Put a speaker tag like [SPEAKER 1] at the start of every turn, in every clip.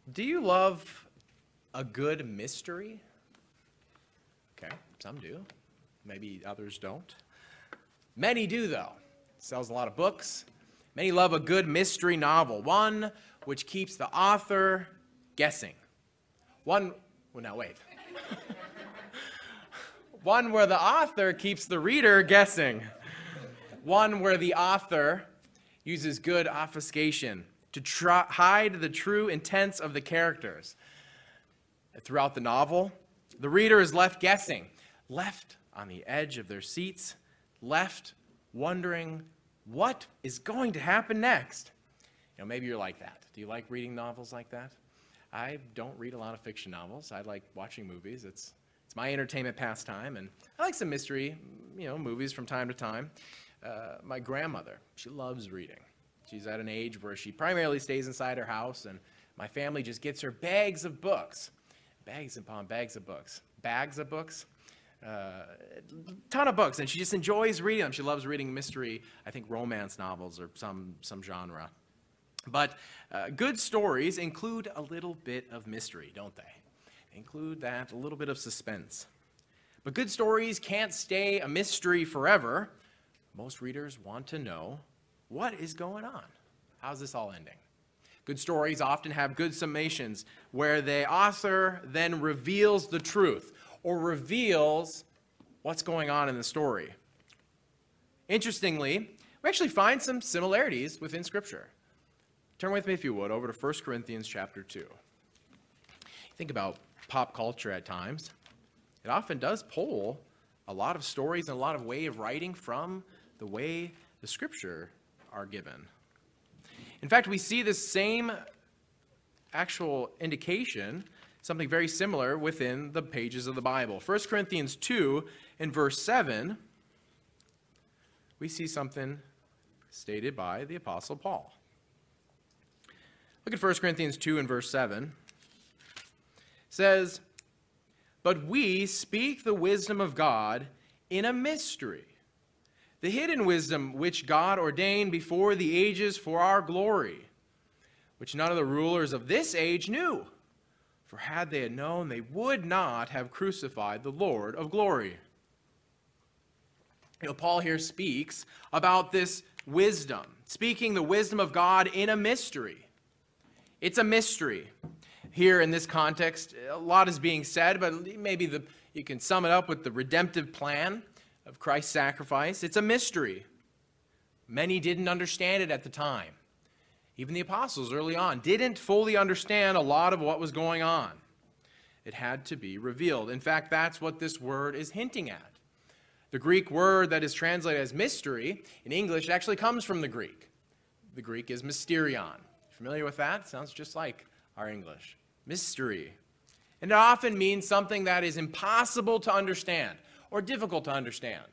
[SPEAKER 1] Do you love a good mystery? Okay, some do. Maybe others don't. Many do, though. Sells a lot of books. Many love a good mystery novel, one which keeps the author guessing. One where the author keeps the reader guessing. One where the author uses good obfuscation to hide the true intents of the characters. Throughout the novel, the reader is left guessing, left on the edge of their seats, left wondering what is going to happen next. Maybe you're like that. Do you like reading novels like that? I don't read a lot of fiction novels. I like watching movies. It's my entertainment pastime, and I like some mystery, movies from time to time. My grandmother, she loves reading. She's at an age where she primarily stays inside her house, and my family just gets her bags of books. Bags upon bags of books. Bags of books. Ton of books, and she just enjoys reading them. She loves reading mystery, I think romance novels or some genre. But good stories include a little bit of mystery, don't they? They include that, a little bit of suspense. But good stories can't stay a mystery forever. Most readers want to know what is going on. How's this all ending? Good stories often have good summations where the author then reveals the truth or reveals what's going on in the story. Interestingly, we actually find some similarities within Scripture. Turn with me, if you would, over to 1 Corinthians chapter 2. Think about pop culture at times. It often does pull a lot of stories and a lot of way of writing from the way the Scripture are given. In fact, we see this same actual indication, something very similar within the pages of the Bible. 1 Corinthians 2 in verse 7, we see something stated by the Apostle Paul. Look at 1 Corinthians 2 and verse 7. It says, "But we speak the wisdom of God in a mystery, the hidden wisdom which God ordained before the ages for our glory, which none of the rulers of this age knew. For had they known, they would not have crucified the Lord of glory." Paul here speaks about this wisdom, speaking the wisdom of God in a mystery. It's a mystery. Here in this context, a lot is being said, but maybe you can sum it up with the redemptive plan of Christ's sacrifice. It's a mystery. Many didn't understand it at the time. Even the apostles early on didn't fully understand a lot of what was going on. It had to be revealed. In fact, that's what this word is hinting at. The Greek word that is translated as mystery in English actually comes from the Greek. The Greek is mysterion. Familiar with that? Sounds just like our English. Mystery. And it often means something that is impossible to understand or difficult to understand.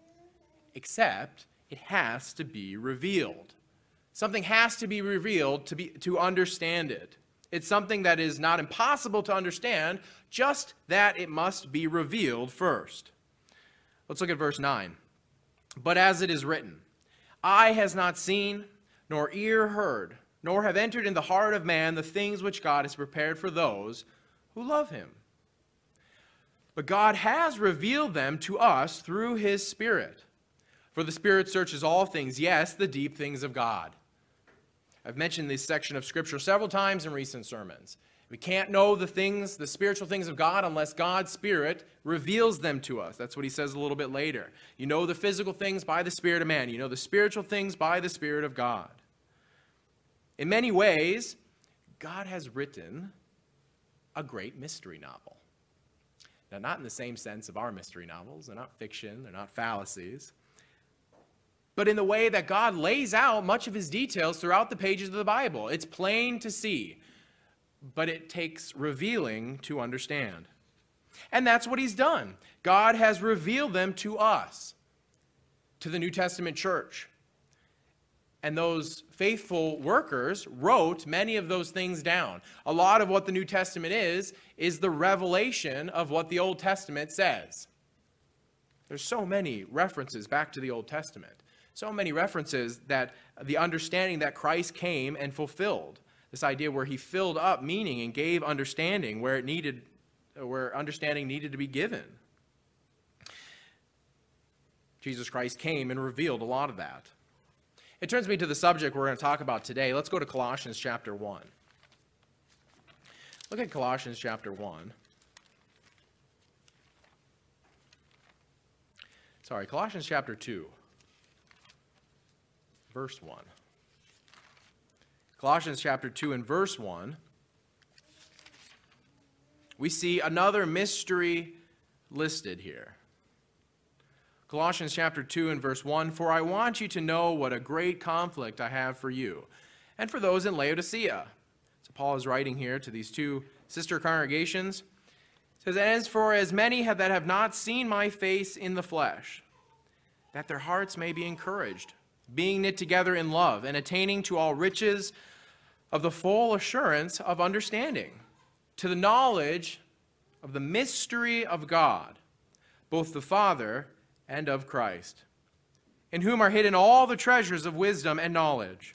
[SPEAKER 1] Except it has to be revealed. Something has to be revealed to understand it. It's something that is not impossible to understand, just that it must be revealed first. Let's look at verse 9. "But as it is written, eye has not seen, nor ear heard, nor have entered in the heart of man the things which God has prepared for those who love him. But God has revealed them to us through his Spirit. For the Spirit searches all things, yes, the deep things of God." I've mentioned this section of Scripture several times in recent sermons. We can't know the spiritual things of God, unless God's Spirit reveals them to us. That's what he says a little bit later. You know the physical things by the Spirit of man. You know the spiritual things by the Spirit of God. In many ways, God has written a great mystery novel. Now, not in the same sense of our mystery novels. They're not fiction. They're not fallacies. But in the way that God lays out much of his details throughout the pages of the Bible. It's plain to see, but it takes revealing to understand. And that's what he's done. God has revealed them to us, to the New Testament church. And those faithful workers wrote many of those things down. A lot of what the New Testament is the revelation of what the Old Testament says. There's so many references back to the Old Testament. So many references that the understanding that Christ came and fulfilled. This idea where he filled up meaning and gave understanding where understanding needed to be given. Jesus Christ came and revealed a lot of that. It turns me to the subject we're going to talk about today. Let's go to Colossians chapter 1. Look at Colossians chapter 1. Colossians chapter 2, verse 1. Colossians chapter 2 and verse 1, we see another mystery listed here. Colossians chapter 2 and verse 1, "For I want you to know what a great conflict I have for you, and for those in Laodicea." So Paul is writing here to these two sister congregations. It says, "As for as many that have not seen my face in the flesh, that their hearts may be encouraged, being knit together in love, and attaining to all riches of the full assurance of understanding, to the knowledge of the mystery of God, both the Father and of Christ, in whom are hidden all the treasures of wisdom and knowledge."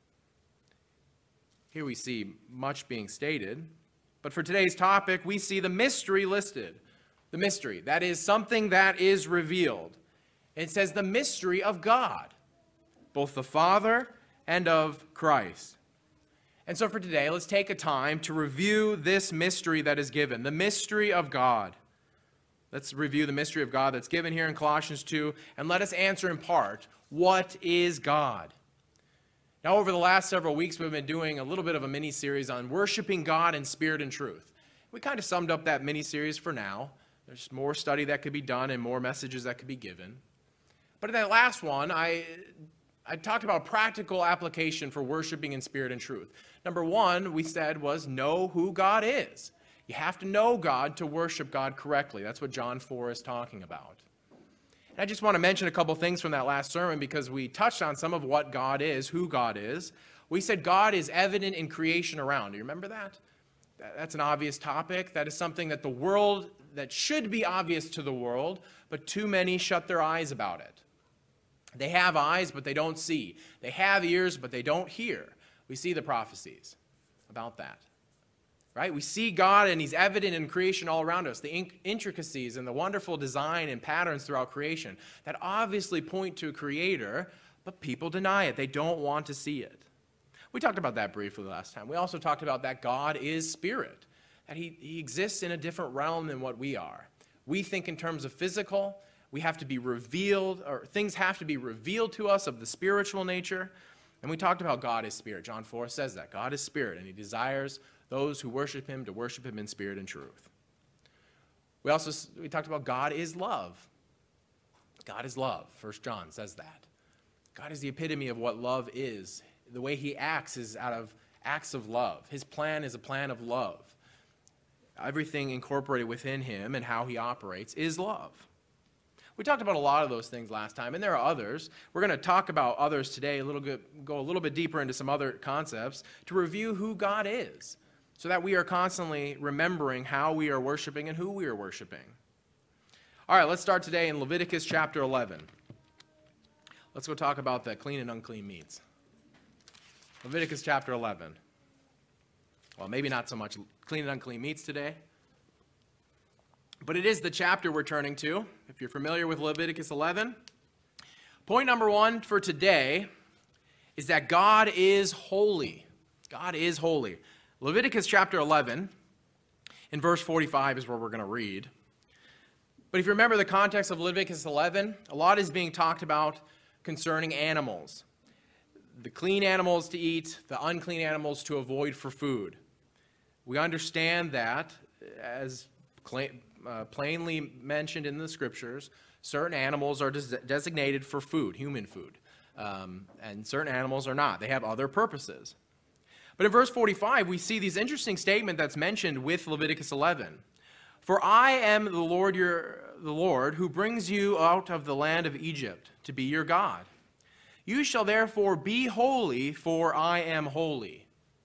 [SPEAKER 1] Here we see much being stated, but for today's topic, we see the mystery listed. The mystery, that is something that is revealed. It says the mystery of God, both the Father and of Christ. And so for today, let's take a time to review this mystery that is given, the mystery of God. Let's review the mystery of God that's given here in Colossians 2, and let us answer in part, what is God? Now, over the last several weeks, we've been doing a little bit of a mini-series on worshiping God in spirit and truth. We kind of summed up that mini-series for now. There's more study that could be done and more messages that could be given. But in that last one, I talked about practical application for worshiping in spirit and truth. Number one, we said, was know who God is. You have to know God to worship God correctly. That's what John 4 is talking about. And I just want to mention a couple things from that last sermon because we touched on some of what God is, who God is. We said God is evident in creation around. Do you remember that? That's an obvious topic. That is something that the world, that should be obvious to the world, but too many shut their eyes about it. They have eyes, but they don't see. They have ears, but they don't hear. We see the prophecies about that. Right? We see God, and he's evident in creation all around us. The intricacies and the wonderful design and patterns throughout creation that obviously point to a creator, but people deny it. They don't want to see it. We talked about that briefly last time. We also talked about that God is spirit, that he exists in a different realm than what we are. We think in terms of physical. We have to be revealed, or things have to be revealed to us of the spiritual nature. And we talked about God is spirit. John 4 says that. God is spirit, and he desires those who worship him to worship him in spirit and truth. We talked about God is love. God is love. 1 John says that. God is the epitome of what love is. The way he acts is out of acts of love. His plan is a plan of love. Everything incorporated within him and how he operates is love. We talked about a lot of those things last time, and there are others. We're going to talk about others today, go a little bit deeper into some other concepts to review who God is, so that we are constantly remembering how we are worshiping and who we are worshiping. All right, let's start today in Leviticus chapter 11. Let's go talk about the clean and unclean meats. Leviticus chapter 11. Well, maybe not so much clean and unclean meats today, but it is the chapter we're turning to. If you're familiar with Leviticus 11, point number one for today is that God is holy. God is holy. Leviticus chapter 11, in verse 45 is where we're going to read. But if you remember the context of Leviticus 11, a lot is being talked about concerning animals. The clean animals to eat, the unclean animals to avoid for food. We understand that, as plainly mentioned in the scriptures, certain animals are designated for food, human food, and certain animals are not. They have other purposes. But in verse 45, we see this interesting statement that's mentioned with Leviticus 11. "For I am the Lord who brings you out of the land of Egypt to be your God. You shall therefore be holy, for I am holy."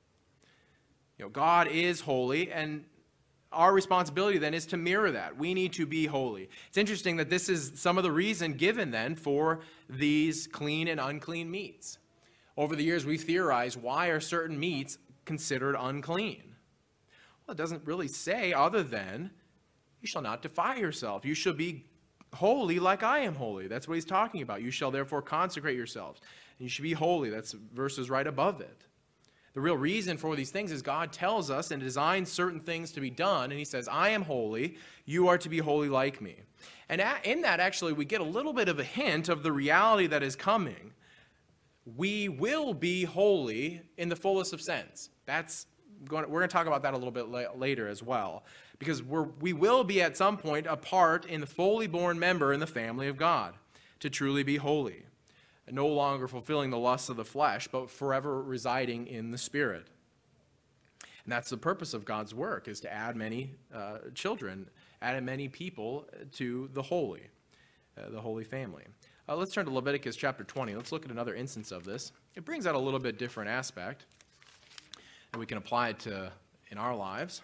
[SPEAKER 1] God is holy, and our responsibility then is to mirror that. We need to be holy. It's interesting that this is some of the reason given then for these clean and unclean meats. Over the years, we've theorized, why are certain meats considered unclean? Well, it doesn't really say other than, you shall not defile yourself. You shall be holy like I am holy. That's what he's talking about. You shall therefore consecrate yourselves. And you should be holy. That's verses right above it. The real reason for these things is God tells us and designs certain things to be done, and he says, I am holy, you are to be holy like me. And in that, actually, we get a little bit of a hint of the reality that is coming. We will be holy in the fullest of sense. We're going to talk about that a little bit later as well, because we will be at some point a part in the fully born member in the family of God to truly be holy. No longer fulfilling the lusts of the flesh, but forever residing in the Spirit. And that's the purpose of God's work, is to add many children, add many people to the holy family. Let's turn to Leviticus chapter 20. Let's look at another instance of this. It brings out a little bit different aspect, and we can apply it in our lives.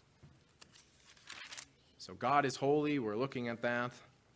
[SPEAKER 1] So God is holy. We're looking at that.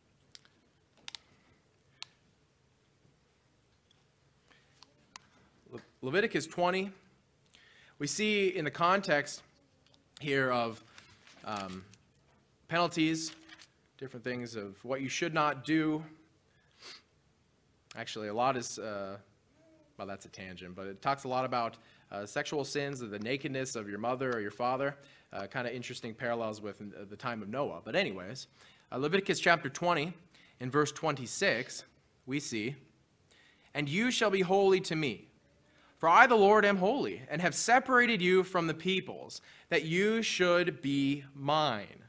[SPEAKER 1] Leviticus 20, we see in the context here of penalties, different things of what you should not do. Actually, a lot is, well, that's a tangent, but it talks a lot about sexual sins, the nakedness of your mother or your father. Kind of interesting parallels with the time of Noah. But anyways, Leviticus chapter 20, in verse 26, we see, and you shall be holy to me. For I, the Lord, am holy, and have separated you from the peoples, that you should be mine.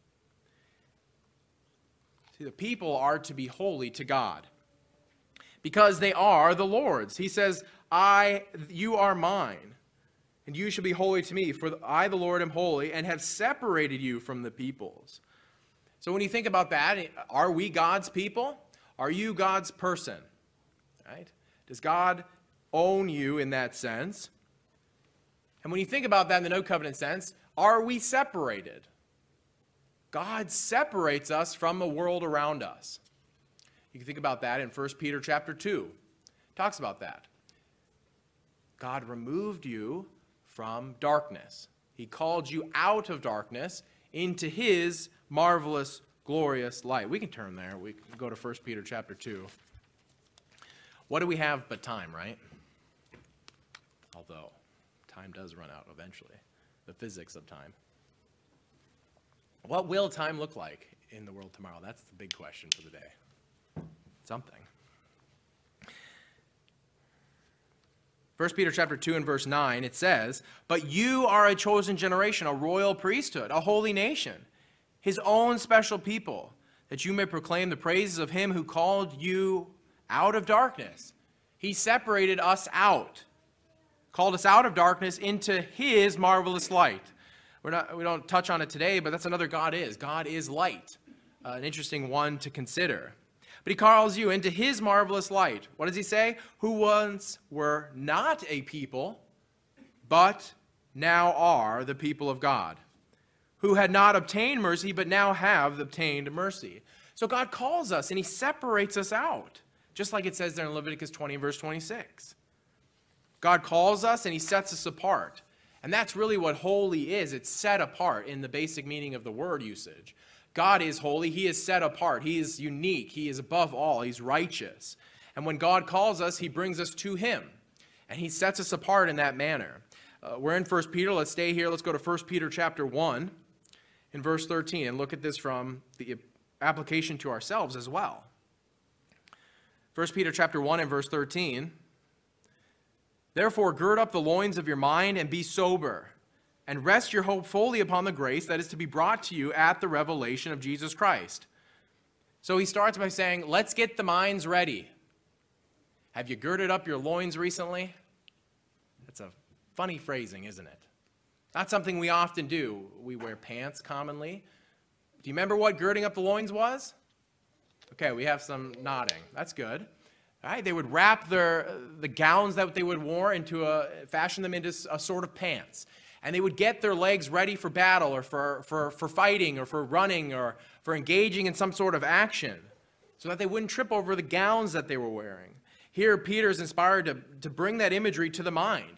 [SPEAKER 1] See, the people are to be holy to God, because they are the Lord's. He says, you are mine, and you shall be holy to me, for I, the Lord, am holy, and have separated you from the peoples. So when you think about that, are we God's people? Are you God's person? Right? Does God own you in that sense? And when you think about that in the no covenant sense, are we separated? God separates us from the world around us. You can think about that in 1 Peter chapter 2. It talks about that. God removed you from darkness. He called you out of darkness into his marvelous, glorious light. We can turn there. We can go to 1 Peter chapter 2. What do we have but time, right? Although time does run out eventually, the physics of time. What will time look like in the world tomorrow? That's the big question for the day. Something. 1 Peter chapter 2 and verse 9, it says, but you are a chosen generation, a royal priesthood, a holy nation, his own special people, that you may proclaim the praises of him who called you out of darkness. He separated us out. Called us out of darkness into his marvelous light. We don't touch on it today, but that's another God is. God is light. An interesting one to consider. But he calls you into his marvelous light. What does he say? Who once were not a people, but now are the people of God. Who had not obtained mercy, but now have obtained mercy. So God calls us and he separates us out. Just like it says there in Leviticus 20 verse 26. God calls us and he sets us apart. And that's really what holy is. It's set apart in the basic meaning of the word usage. God is holy. He is set apart. He is unique. He is above all. He's righteous. And when God calls us, he brings us to him. And he sets us apart in that manner. We're in 1 Peter. Let's stay here. Let's go to 1 Peter chapter 1 in verse 13 and look at this from the application to ourselves as well. 1 Peter chapter 1 and verse 13. Therefore, gird up the loins of your mind and be sober, and rest your hope fully upon the grace that is to be brought to you at the revelation of Jesus Christ. So he starts by saying, let's get the minds ready. Have you girded up your loins recently? That's a funny phrasing, isn't it? Not something we often do. We wear pants commonly. Do you remember what girding up the loins was? Okay, we have some nodding. That's good. Right? They would wrap the gowns that they would wear fashion them into a sort of pants. And they would get their legs ready for battle or for fighting or for running or for engaging in some sort of action so that they wouldn't trip over the gowns that they were wearing. Here, Peter is inspired to bring that imagery to the mind.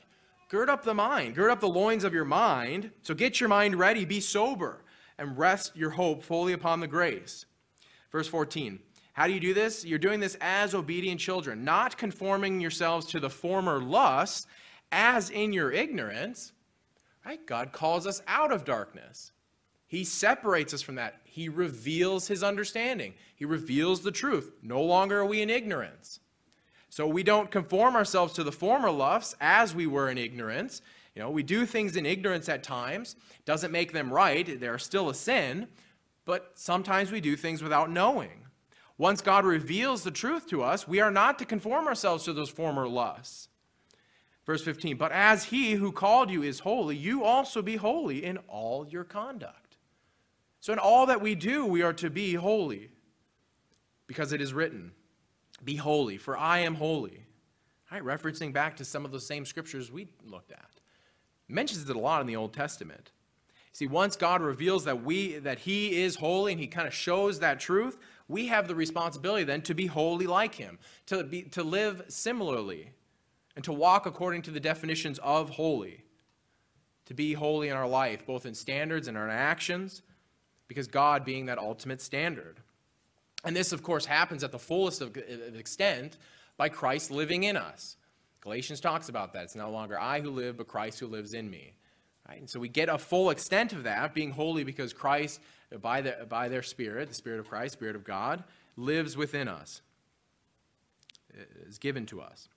[SPEAKER 1] Gird up the mind. Gird up the loins of your mind. So get your mind ready. Be sober and rest your hope fully upon the grace. Verse 14. How do you do this? You're doing this as obedient children, not conforming yourselves to the former lusts, as in your ignorance. Right? God calls us out of darkness. He separates us from that. He reveals his understanding. He reveals the truth. No longer are we in ignorance. So we don't conform ourselves to the former lusts as we were in ignorance. We do things in ignorance at times. Doesn't make them right. They are still a sin. But sometimes we do things without knowing. Once God reveals the truth to us, we are not to conform ourselves to those former lusts. Verse 15, but as he who called you is holy, you also be holy in all your conduct. So in all that we do, we are to be holy, because it is written, be holy, for I am holy. All right, referencing back to some of those same scriptures we looked at. It mentions it a lot in the Old Testament. See, once God reveals that he is holy and he kind of shows that truth, we have the responsibility then to be holy like him, to live similarly, and to walk according to the definitions of holy, to be holy in our life, both in standards and our actions, because God being that ultimate standard. And this, of course, happens at the fullest of extent by Christ living in us. Galatians talks about that. It's no longer I who live, but Christ who lives in me. Right? And so we get a full extent of that, being holy because Christ, by their Spirit, the Spirit of Christ, Spirit of God, lives within us. It is given to us.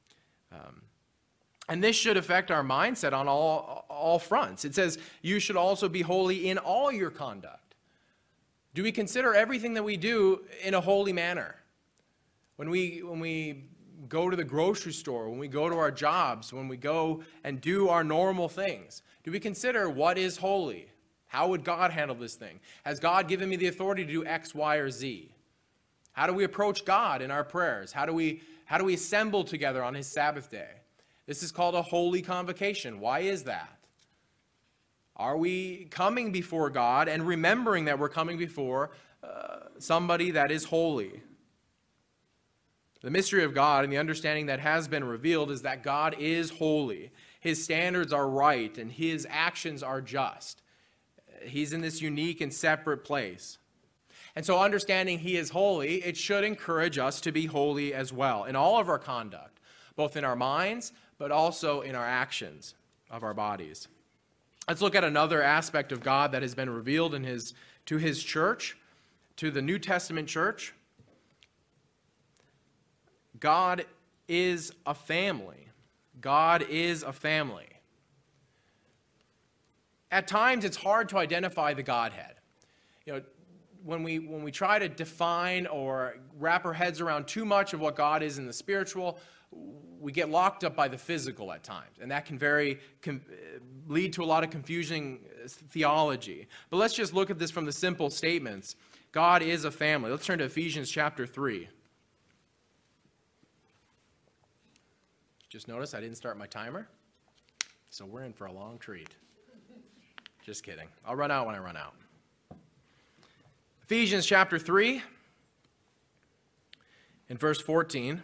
[SPEAKER 1] And this should affect our mindset on all fronts. It says, you should also be holy in all your conduct. Do we consider everything that we do in a holy manner? When we go to the grocery store, when we go to our jobs, when we go and do our normal things, do we consider what is holy? How would God handle this thing? Has God given me the authority to do X, Y, or Z? How do we approach God in our prayers? How do we assemble together on his Sabbath day? This is called a holy convocation. Why is that? Are we coming before God and remembering that we're coming before somebody that is holy? The mystery of God and the understanding that has been revealed is that God is holy. His standards are right and his actions are just. He's in this unique and separate place. And so understanding he is holy, it should encourage us to be holy as well in all of our conduct, both in our minds, but also in our actions of our bodies. Let's look at another aspect of God that has been revealed to his church, to the New Testament church. God is a family. God is a family. At times, it's hard to identify the Godhead. When we try to define or wrap our heads around too much of what God is in the spiritual, we get locked up by the physical at times, and that can lead to a lot of confusing theology. But let's just look at this from the simple statements. God is a family. Let's turn to Ephesians chapter 3. Just notice I didn't start my timer, so we're in for a long treat. Just kidding. I'll run out when I run out. Ephesians chapter 3 and verse 14.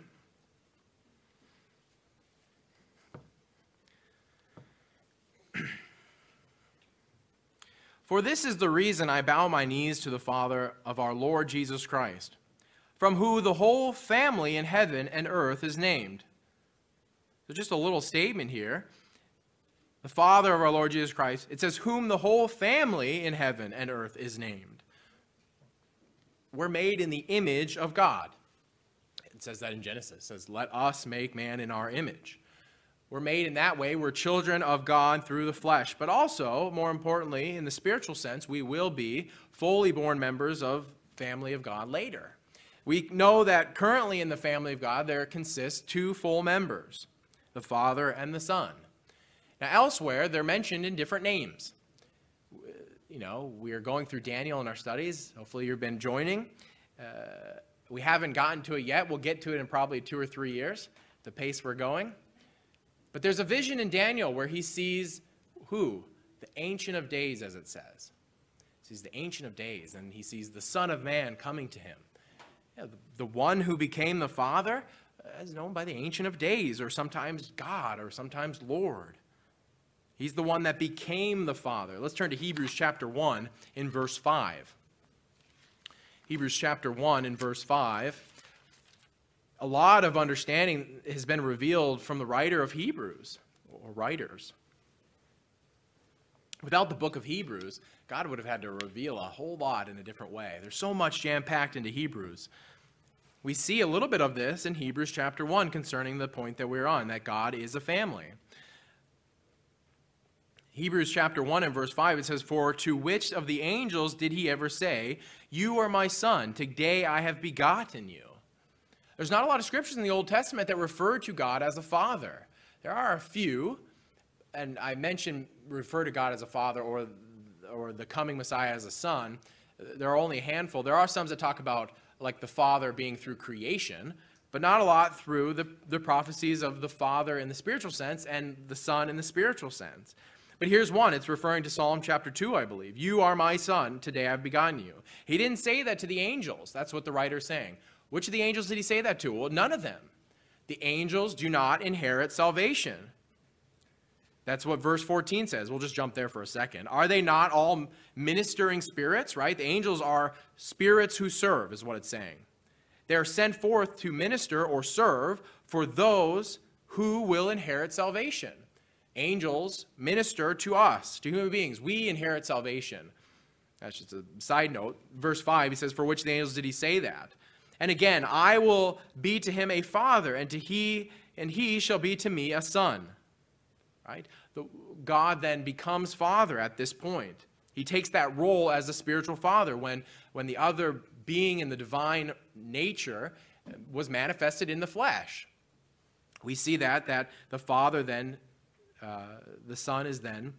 [SPEAKER 1] For this is the reason I bow my knees to the Father of our Lord Jesus Christ, from whom the whole family in heaven and earth is named. So just a little statement here. The Father of our Lord Jesus Christ, it says, whom the whole family in heaven and earth is named. We're made in the image of God. It says that in Genesis. It says, let us make man in our image. We're made in that way. We're children of God through the flesh. But also, more importantly, in the spiritual sense, we will be fully born members of family of God later. We know that currently in the family of God, there consists two full members, the Father and the Son. Now, elsewhere, they're mentioned in different names. We are going through Daniel in our studies. Hopefully, you've been joining. We haven't gotten to it yet. We'll get to it in probably 2 or 3 years, the pace we're going. But there's a vision in Daniel where he sees who? The Ancient of Days, as it says. He sees the Ancient of Days, and he sees the Son of Man coming to him. The one who became the Father, as known by the Ancient of Days, or sometimes God, or sometimes Lord. He's the one that became the Father. Let's turn to Hebrews chapter 1 in verse 5. Hebrews chapter 1 in verse 5. A lot of understanding has been revealed from the writer of Hebrews, or writers. Without the book of Hebrews, God would have had to reveal a whole lot in a different way. There's so much jam-packed into Hebrews. We see a little bit of this in Hebrews chapter 1 concerning the point that we're on, that God is a family. Hebrews chapter 1 and verse 5, it says, "For to which of the angels did he ever say, 'You are my son, today I have begotten you'?" There's not a lot of scriptures in the Old Testament that refer to God as a father. There are a few, and I mentioned refer to God as a father or the coming Messiah as a son. There are only a handful. There are some that talk about like the Father being through creation, but not a lot through the prophecies of the Father in the spiritual sense and the Son in the spiritual sense. But here's one. It's referring to Psalm chapter 2, I believe. "You are my son, today I've begotten you." He didn't say that to the angels. That's what the writer's saying. Which of the angels did he say that to? Well, none of them. The angels do not inherit salvation. That's what verse 14 says. We'll just jump there for a second. Are they not all ministering spirits, right? The angels are spirits who serve, is what it's saying. They are sent forth to minister or serve for those who will inherit salvation. Angels minister to us, to human beings. We inherit salvation. That's just a side note. Verse 5, he says, "For which of the angels did he say that?" And again, "I will be to him a father, and he shall be to me a son." Right? God then becomes father at this point. He takes that role as a spiritual father when the other being in the divine nature was manifested in the flesh. We see that the Father then, the Son is then,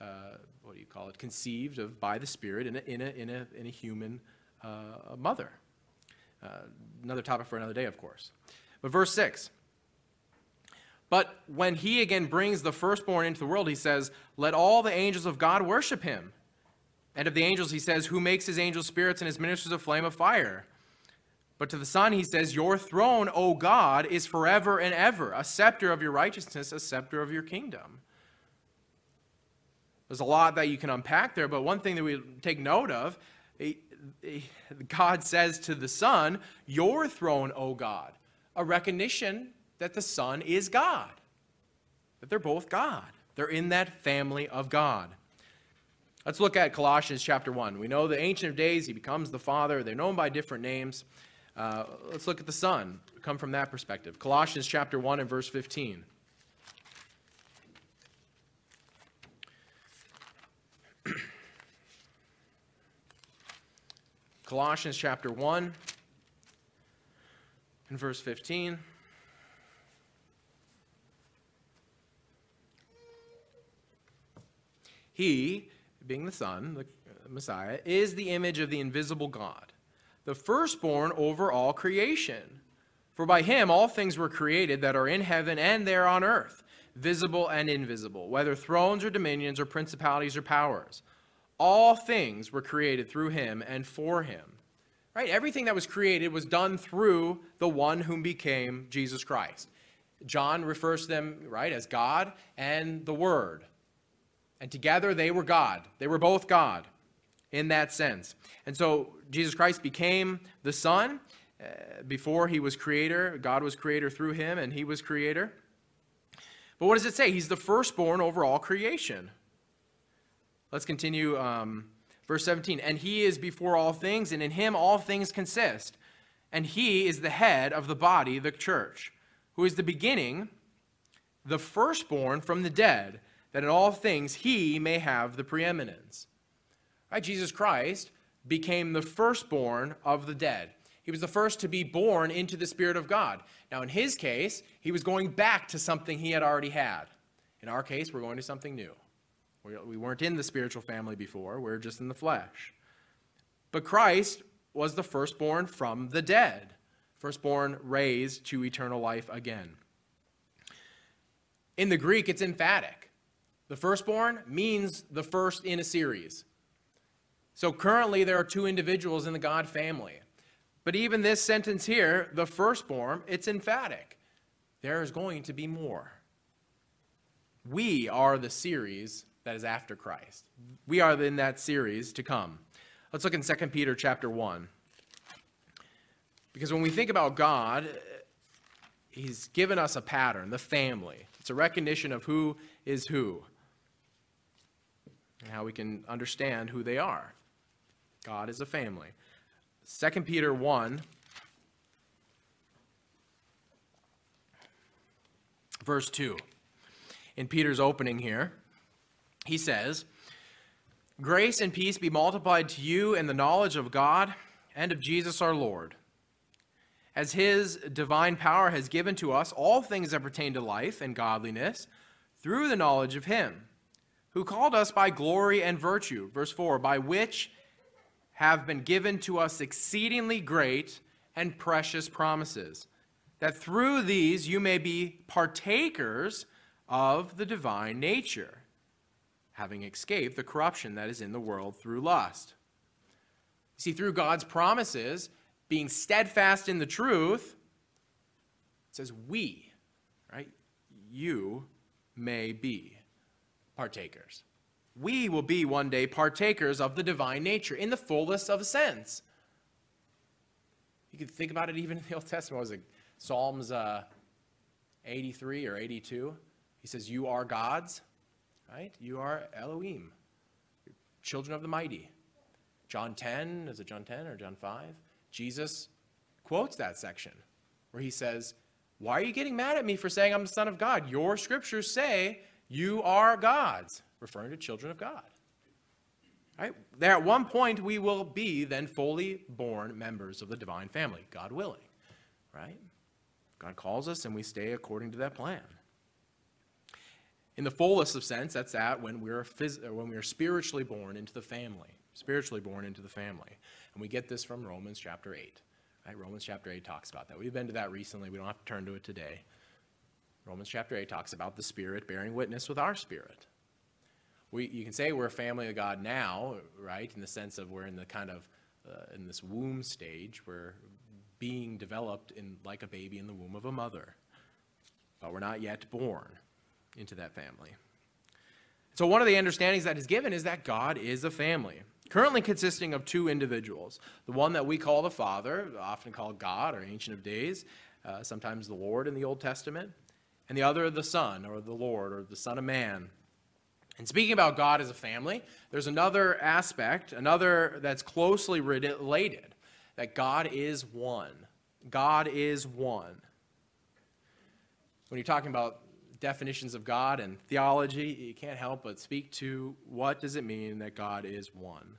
[SPEAKER 1] conceived of by the Spirit in a human mother. Another topic for another day, of course. But verse 6. "But when he again brings the firstborn into the world, he says, 'Let all the angels of God worship him.' And of the angels, he says, 'Who makes his angels spirits and his ministers a flame of fire?' But to the Son, he says, 'Your throne, O God, is forever and ever. A scepter of your righteousness, a scepter of your kingdom.'" There's a lot that you can unpack there, but one thing that we take note of, God says to the Son, "Your throne, O God," a recognition that the Son is God, that they're both God. They're in that family of God. Let's look at Colossians chapter 1. We know the Ancient of Days, he becomes the Father. They're known by different names. Let's look at the Son, come from that perspective. Colossians chapter 1 and verse 15. Colossians chapter 1 and verse 15. He, being the Son, the Messiah, is the image of the invisible God, the firstborn over all creation. For by him all things were created that are in heaven and there on earth, visible and invisible, whether thrones or dominions or principalities or powers. All things were created through him and for him. Right? Everything that was created was done through the one whom became Jesus Christ. John refers to them, right, as God and the Word. And together they were God. They were both God in that sense. And so Jesus Christ became the Son. Before he was creator, God was creator through him, and he was creator. But what does it say? He's the firstborn over all creation. Let's continue. Verse 17. "And he is before all things, and in him all things consist. And he is the head of the body, the church, who is the beginning, the firstborn from the dead, that in all things he may have the preeminence." Right? Jesus Christ became the firstborn of the dead. He was the first to be born into the Spirit of God. Now, in his case, he was going back to something he had already had. In our case, we're going to something new. We weren't in the spiritual family before. We're just in the flesh. But Christ was the firstborn from the dead, firstborn raised to eternal life again. In the Greek, it's emphatic. The firstborn means the first in a series. So currently there are two individuals in the God family. But even this sentence here, the firstborn, it's emphatic. there is going to be more. We are the series that is after Christ. We are in that series to come. Let's look in 2 Peter chapter 1. Because when we think about God, he's given us a pattern, the family. It's a recognition of who is who and how we can understand who they are. God is a family. 2 Peter 1, verse 2. In Peter's opening here, he says, "Grace and peace be multiplied to you in the knowledge of God and of Jesus our Lord, as his divine power has given to us all things that pertain to life and godliness through the knowledge of him, who called us by glory and virtue," verse 4, "by which have been given to us exceedingly great and precious promises, that through these you may be partakers of the divine nature, having escaped the corruption that is in the world through lust." See, through God's promises, being steadfast in the truth, it says we, right? You may be partakers. We will be one day partakers of the divine nature in the fullest of a sense. You can think about it even in the Old Testament. What was it? Psalms 83 or 82. He says, "You are gods," right? You are Elohim, children of the mighty. John 10, is it John 10 or John 5? Jesus quotes that section where he says, "Why are you getting mad at me for saying I'm the Son of God? Your scriptures say you are gods," referring to children of God. Right? There at one point we will be then fully born members of the divine family, God willing. Right? God calls us and we stay according to that plan. In the fullest of sense, that's when we are spiritually born into the family. Spiritually born into the family. And we get this from Romans chapter 8. Right? Romans chapter 8 talks about that. We've been to that recently. We don't have to turn to it today. Romans chapter 8 talks about the Spirit bearing witness with our spirit. You can say we're a family of God now, right, in the sense of we're in the kind of, in this womb stage. We're being developed like a baby in the womb of a mother. But we're not yet born into that family. So one of the understandings that is given is that God is a family, currently consisting of two individuals. The one that we call the Father, often called God or Ancient of Days, sometimes the Lord in the Old Testament, and the other the Son or the Lord or the Son of Man. And speaking about God as a family, there's another aspect, another that's closely related, that God is one. God is one. When you're talking about definitions of God and theology, you can't help but speak to what does it mean that God is one.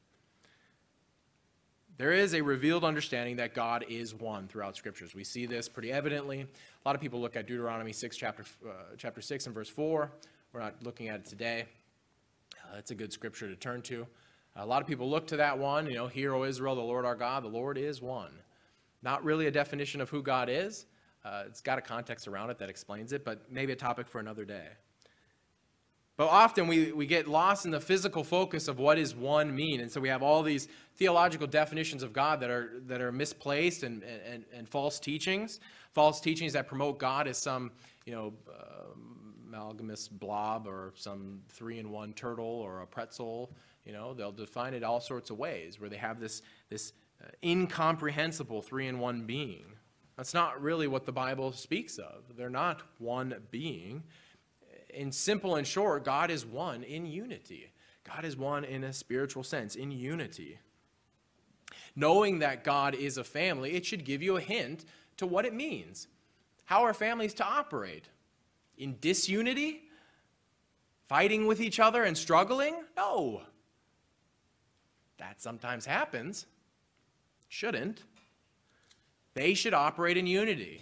[SPEAKER 1] There is a revealed understanding that God is one throughout Scriptures. We see this pretty evidently. A lot of people look at Deuteronomy 6, chapter 6 and verse 4. We're not looking at it today. That's a good scripture to turn to. A lot of people look to that one, "Hear, O Israel, the Lord our God, the Lord is one." Not really a definition of who God is. It's got a context around it that explains it, but maybe a topic for another day. But often we get lost in the physical focus of what does one mean, and so we have all these theological definitions of God that are misplaced and false teachings that promote God as some amalgamous blob or some 3-in-1 turtle or a pretzel. They'll define it all sorts of ways where they have this incomprehensible 3-in-1 being. That's not really what the Bible speaks of. They're not one being. In simple and short, God is one in unity. God is one in a spiritual sense, in unity. Knowing that God is a family, it should give you a hint to what it means. How are families to operate? In disunity? Fighting with each other and struggling? No. That sometimes happens. Shouldn't. They should operate in unity.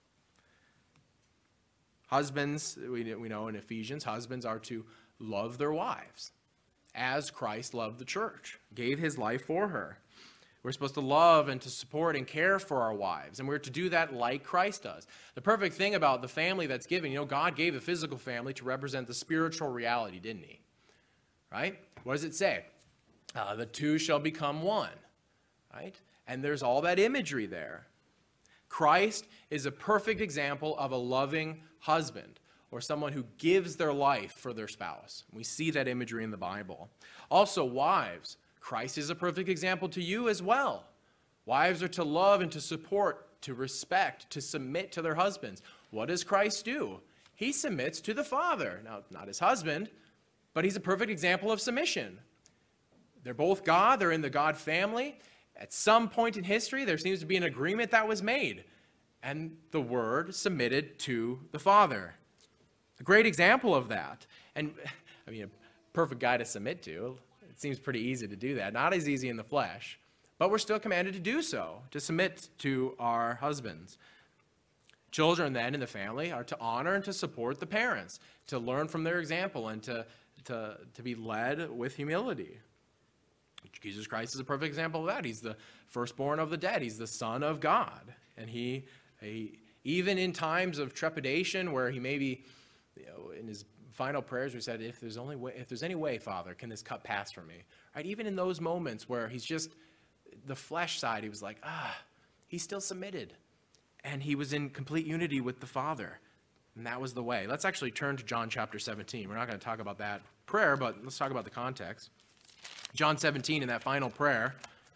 [SPEAKER 1] Husbands, we know in Ephesians, husbands are to love their wives as Christ loved the church, gave his life for her. We're supposed to love and to support and care for our wives, and we're to do that like Christ does. The perfect thing about the family that's given, God gave the physical family to represent the spiritual reality, didn't he? Right? What does it say? The two shall become one, right? And there's all that imagery there. Christ is a perfect example of a loving husband, or someone who gives their life for their spouse. We see that imagery in the Bible. Also, wives, Christ is a perfect example to you as well. Wives are to love and to support, to respect, to submit to their husbands. What does Christ do? He submits to the Father. Now, not his husband, but he's a perfect example of submission. They're both God. They're in the God family. At some point in history, there seems to be an agreement that was made, and the Word submitted to the Father. A great example of that. And, I mean, a perfect guy to submit to. It seems pretty easy to do that. Not as easy in the flesh, but we're still commanded to do so, to submit to our husbands. Children then in the family are to honor and to support the parents, to learn from their example, and to be led with humility. Jesus Christ is a perfect example of that. He's the firstborn of the dead. He's the Son of God. And he even in times of trepidation where he maybe, in his final prayers, we said, if there's any way, Father, can this cup pass from me? Right? Even in those moments where he's just the flesh side, he was like, he still submitted. And he was in complete unity with the Father. And that was the way. Let's actually turn to John chapter 17. We're not going to talk about that prayer, but let's talk about the context. John 17, in that final prayer,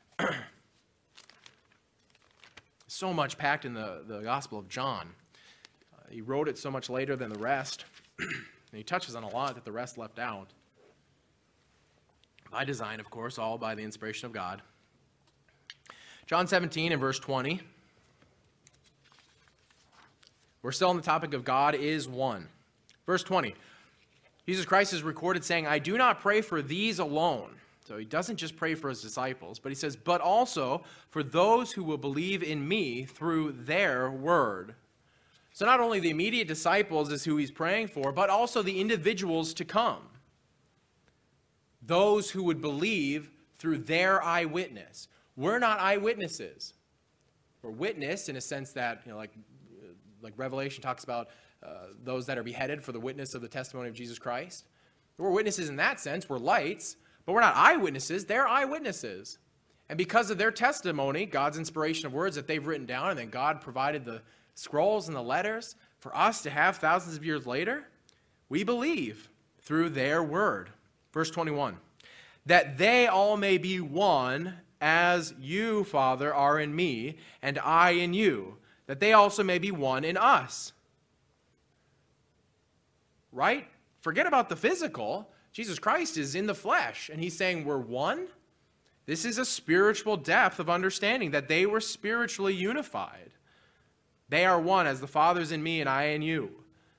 [SPEAKER 1] so much packed in the Gospel of John. He wrote it so much later than the rest, and he touches on a lot that the rest left out. By design, of course, all by the inspiration of God. John 17 and verse 20. We're still on the topic of God is one. Verse 20. Jesus Christ is recorded saying, I do not pray for these alone. So he doesn't just pray for his disciples, but he says, but also for those who will believe in me through their word. So not only the immediate disciples is who he's praying for, but also the individuals to come. Those who would believe through their eyewitness. We're not eyewitnesses. We're witness in a sense that, like Revelation talks about those that are beheaded for the witness of the testimony of Jesus Christ. We're witnesses in that sense. We're lights, but we're not eyewitnesses. They're eyewitnesses. And because of their testimony, God's inspiration of words that they've written down, and then God provided the scrolls and the letters for us to have thousands of years later, we believe through their word. Verse 21, that they all may be one as you, Father, are in me, and I in you, that they also may be one in us. Right? Forget about the physical. Jesus Christ is in the flesh, and he's saying we're one. This is a spiritual depth of understanding, that they were spiritually unified. They are one as the Father's in me and I in you.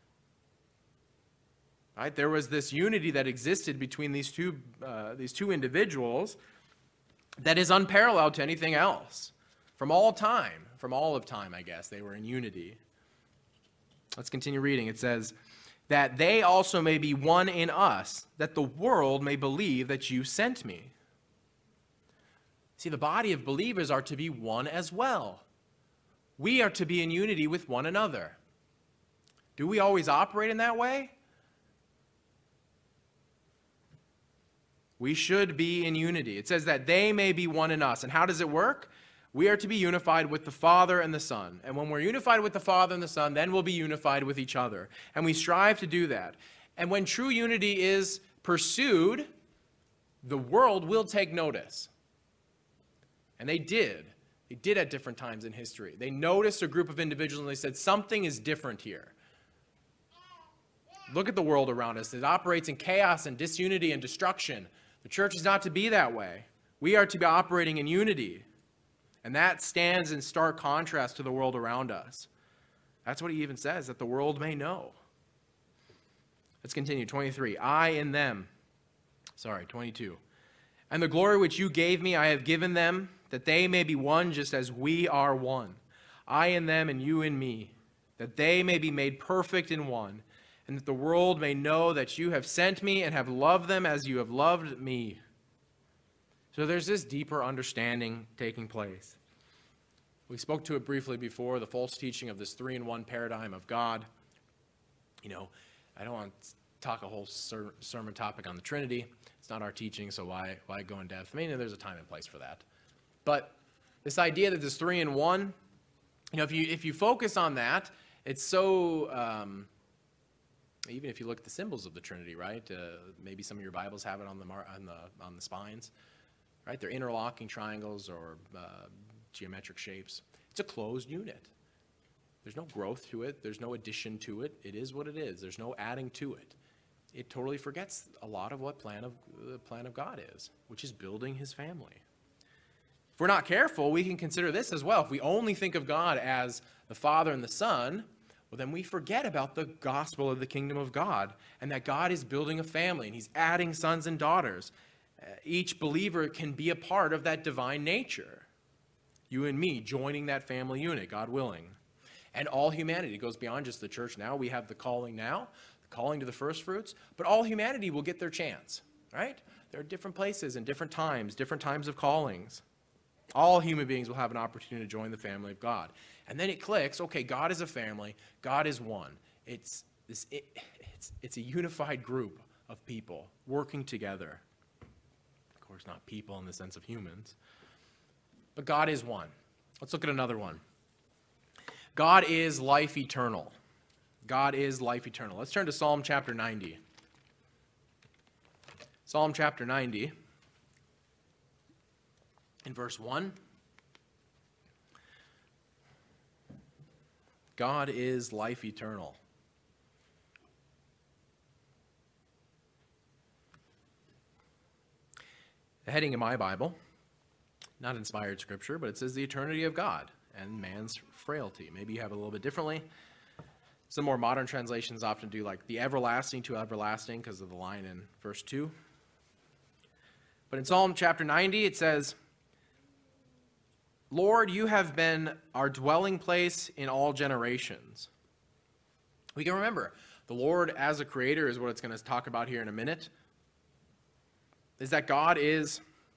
[SPEAKER 1] Right? There was this unity that existed between these two individuals that is unparalleled to anything else. From all of time, I guess, they were in unity. Let's continue reading. It says, that they also may be one in us, that the world may believe that you sent me. See, the body of believers are to be one as well. We are to be in unity with one another. Do we always operate in that way? We should be in unity. It says that they may be one in us. And how does it work? We are to be unified with the Father and the Son. And when we're unified with the Father and the Son, then we'll be unified with each other. And we strive to do that. And when true unity is pursued, the world will take notice. And they did. They did at different times in history. They noticed a group of individuals and they said, something is different here. Look at the world around us. It operates in chaos and disunity and destruction. The church is not to be that way. We are to be operating in unity. And that stands in stark contrast to the world around us. That's what he even says, that the world may know. Let's continue. 23. 22. And the glory which you gave me, I have given them, that they may be one just as we are one. I in them and you in me, that they may be made perfect in one, and that the world may know that you have sent me and have loved them as you have loved me. So there's this deeper understanding taking place. We spoke to it briefly before, the false teaching of this 3-in-1 paradigm of God. I don't want to talk a whole sermon topic on the Trinity. It's not our teaching, so why go in depth? I mean, there's a time and place for that. But this idea that this 3-in-1, if you focus on that, it's so, even if you look at the symbols of the Trinity, right? Maybe some of your Bibles have it on the spines, right? They're interlocking triangles or geometric shapes. It's a closed unit. There's no growth to it. There's no addition to it. It is what it is. There's no adding to it. It totally forgets a lot of what the plan of God is, which is building his family. If we're not careful, we can consider this as well. If we only think of God as the Father and the Son, well, then we forget about the gospel of the kingdom of God and that God is building a family and he's adding sons and daughters. Each believer can be a part of that divine nature. You and me joining that family unit, God willing. And all humanity goes beyond just the church now. We have the calling now, the calling to the first fruits, but all humanity will get their chance, right? There are different places and different times of callings. All human beings will have an opportunity to join the family of God. And then it clicks, okay, God is a family, God is one. It's a unified group of people working together. Of course, not people in the sense of humans, but God is one. Let's look at another one. God is life eternal. God is life eternal. Let's turn to Psalm chapter 90. Psalm chapter 90, in verse 1. God is life eternal. The heading in my Bible, not inspired scripture, but it says the eternity of God and man's frailty. Maybe you have it a little bit differently. Some more modern translations often do like the everlasting to everlasting because of the line in verse 2. But in Psalm chapter 90, it says, Lord, you have been our dwelling place in all generations. We can remember, the Lord as a creator is what it's going to talk about here in a minute. Is that God is,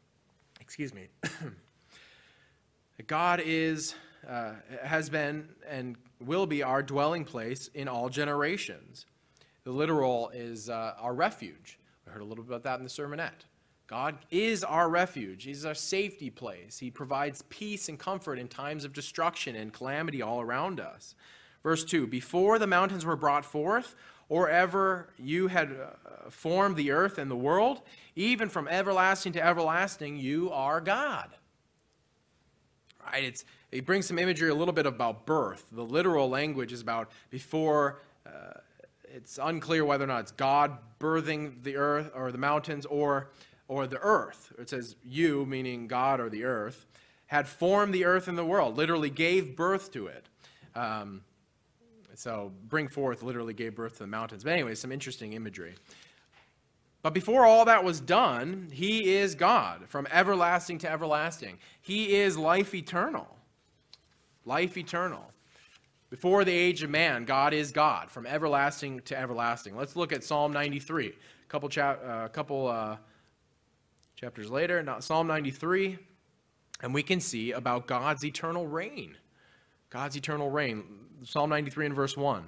[SPEAKER 1] God is, has been and will be our dwelling place in all generations. The literal is our refuge. We heard a little bit about that in the sermonette. God is our refuge. He's our safety place. He provides peace and comfort in times of destruction and calamity all around us. Verse 2, before the mountains were brought forth, or ever you had formed the earth and the world, even from everlasting to everlasting, you are God. Right? It brings some imagery a little bit about birth. The literal language is about before, it's unclear whether or not it's God birthing the earth or the mountains or the earth. It says you, meaning God or the earth, had formed the earth and the world, literally gave birth to it. So bring forth literally gave birth to the mountains. But anyway, some interesting imagery. But before all that was done, he is God from everlasting to everlasting. He is life eternal. Life eternal. Before the age of man, God is God from everlasting to everlasting. Let's look at Psalm 93. A couple chapters later, Psalm 93, and we can see about God's eternal reign. God's eternal reign. Psalm 93 and verse 1.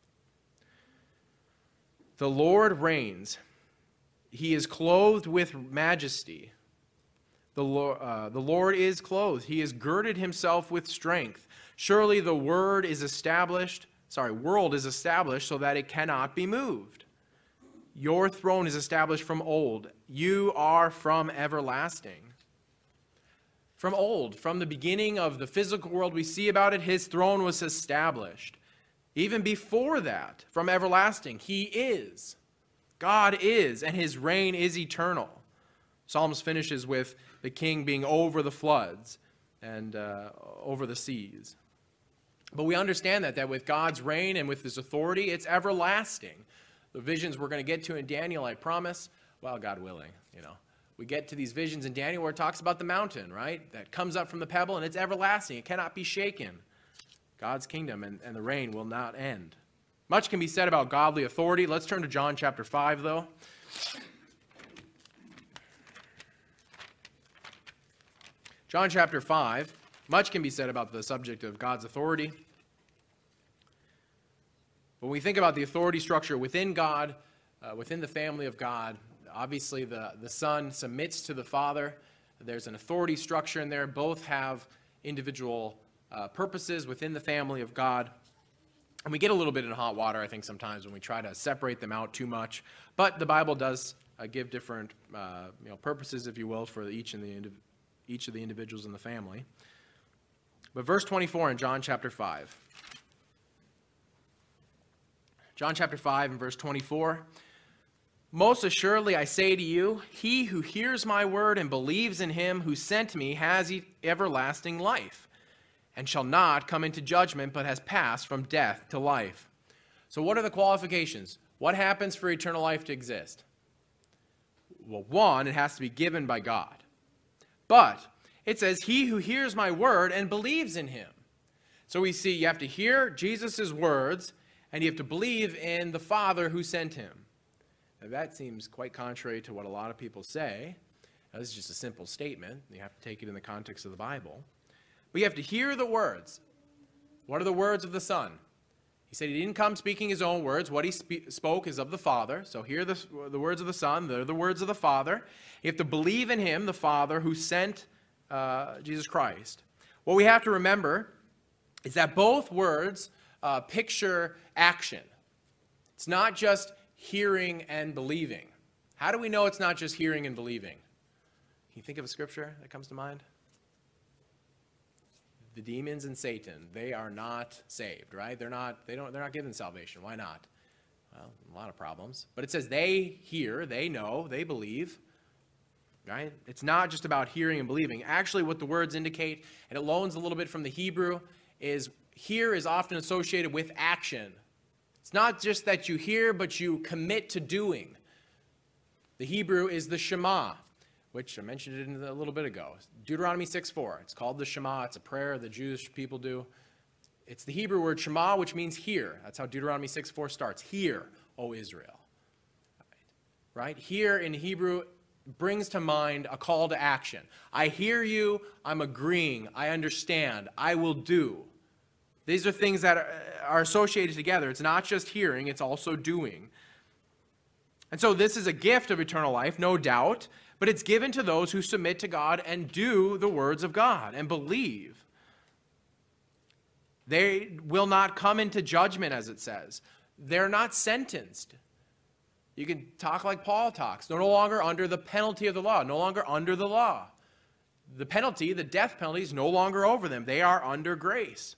[SPEAKER 1] The Lord reigns. He is clothed with majesty. The Lord is clothed. He has girded himself with strength. Surely the world is established so that it cannot be moved. Your throne is established from old. You are from everlasting. From old, from the beginning of the physical world we see about it, his throne was established. Even before that, from everlasting, he is. God is, and his reign is eternal. Psalms finishes with the king being over the floods and over the seas. But we understand that with God's reign and with his authority, it's everlasting. The visions we're going to get to in Daniel, I promise, well, God willing, we get to these visions in Daniel where it talks about the mountain, right? That comes up from the pebble and it's everlasting. It cannot be shaken. God's kingdom and the reign will not end. Much can be said about godly authority. Let's turn to John chapter 5, though. John chapter 5. Much can be said about the subject of God's authority. When we think about the authority structure within God, within the family of God, obviously the Son submits to the Father. There's an authority structure in there. Both have individual purposes within the family of God. And we get a little bit in hot water, I think, sometimes when we try to separate them out too much. But the Bible does give different purposes, if you will, for each of the individuals in the family. But verse 24 in John chapter 5. John chapter 5 and verse 24. Most assuredly I say to you, he who hears my word and believes in him who sent me has everlasting life, and shall not come into judgment, but has passed from death to life. So what are the qualifications? What happens for eternal life to exist? Well, one, it has to be given by God. But it says, he who hears my word and believes in him. So we see you have to hear Jesus' words, and you have to believe in the Father who sent him. Now, that seems quite contrary to what a lot of people say. Now, this is just a simple statement. You have to take it in the context of the Bible. But you have to hear the words. What are the words of the Son? He said he didn't come speaking his own words. What he spoke is of the Father. So hear the words of the Son. They're the words of the Father. You have to believe in him, the Father, who sent Jesus Christ. What we have to remember is that both words picture action. It's not just hearing and believing. How do we know it's not just hearing and believing? Can you think of a scripture that comes to mind? The demons and Satan, they are not saved, right? They're not given salvation. Why not? Well, a lot of problems. But it says they hear, they know, they believe, right? It's not just about hearing and believing. Actually, what the words indicate, and it loans a little bit from the Hebrew, is hear is often associated with action. It's not just that you hear, but you commit to doing. The Hebrew is the Shema, which I mentioned it a little bit ago. Deuteronomy 6:4. It's called the Shema. It's a prayer the Jewish people do. It's the Hebrew word Shema, which means hear. That's how Deuteronomy 6:4 starts. Hear, O Israel. Right? Hear in Hebrew brings to mind a call to action. I hear you. I'm agreeing. I understand. I will do. These are things that are associated together. It's not just hearing, it's also doing. And so this is a gift of eternal life, no doubt, but it's given to those who submit to God and do the words of God and believe. They will not come into judgment, as it says. They're not sentenced. You can talk like Paul talks. They're no longer under the penalty of the law, no longer under the law. The penalty, the death penalty, is no longer over them. They are under grace.